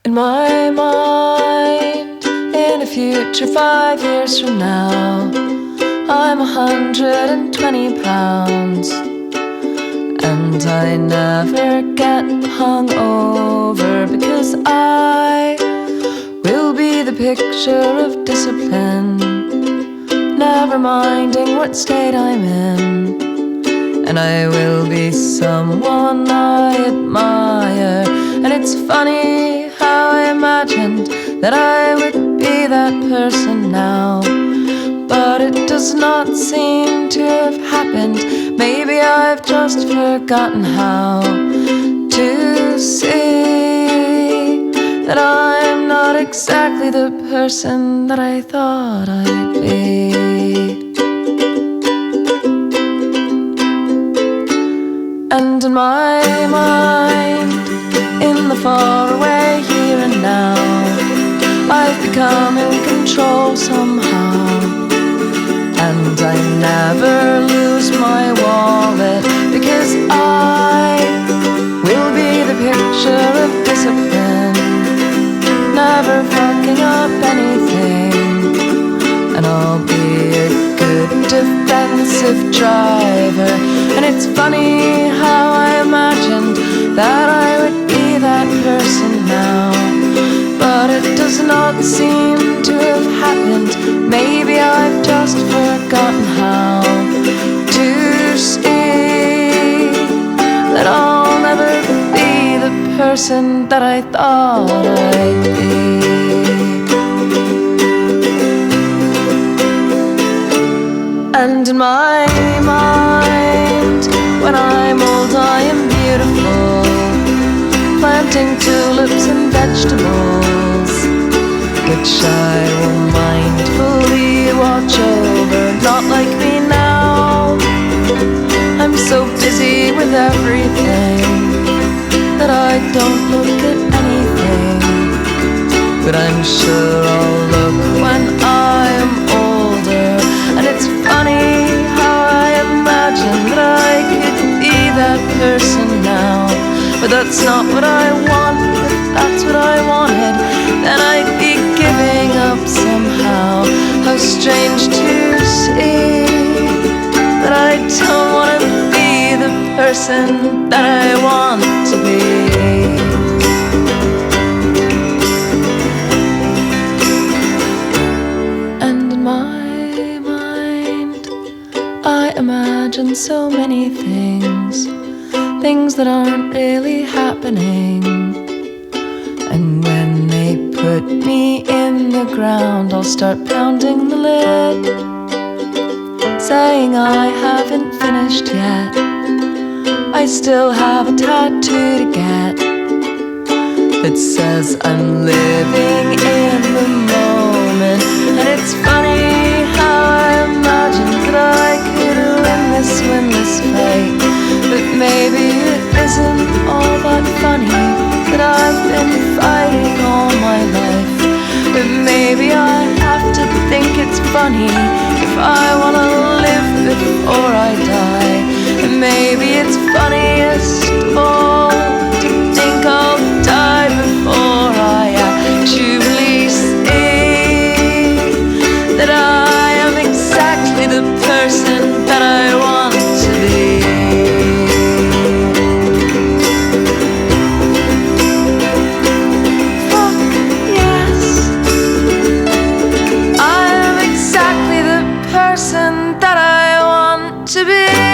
In my mind, in a future 5 years from now, I'm 120 pounds, and I never get hung over because I will be the picture of discipline, never minding what state I'm in. And I will be someone I admire. And it's funny how I imagined that I would be that person now, but it does not seem to have happened. Maybe I've just forgotten how to see that I'm not exactly the person that I thought I'd be. And in my mind, in the faraway here and now, I've become in control somehow. And I never lose my wallet because I will be the picture of discipline, never fucking up anything. And I'll be a good defensive driver. And it's funny how I imagined that I would be that person now, but it does not seem to have happened. Maybe I've just forgotten how to see that I'll never be the person that I thought I'd be. And in my mind, when I'm old I am beautiful, planting tulips and vegetables, which I will mindfully watch over. Not like me now, I'm so busy with everything that I don't look at anything. But I'm sure I'll look when I'm older. And it's funny how I imagine that I could be that person now, but that's not what I want. If that's what I wanted, then I'd be giving up somehow. How strange to see that I don't want to be the person that I want to be. And in my mind, I imagine so many things, things that aren't really happening. And when they put me in the ground, I'll start pounding the lid, saying I haven't finished yet. I still have a tattoo to get that says I'm living in the moment. And it's funny how I imagined that I could win this fight, but maybe it isn't all that funny that I've been fighting all my life. But maybe I have to think it's funny if I wanna live before I die. And maybe it's funniest of all to think I'll die before I actually see that I am exactly the person that I want to be. Fuck yes, I am exactly the person that I want to be.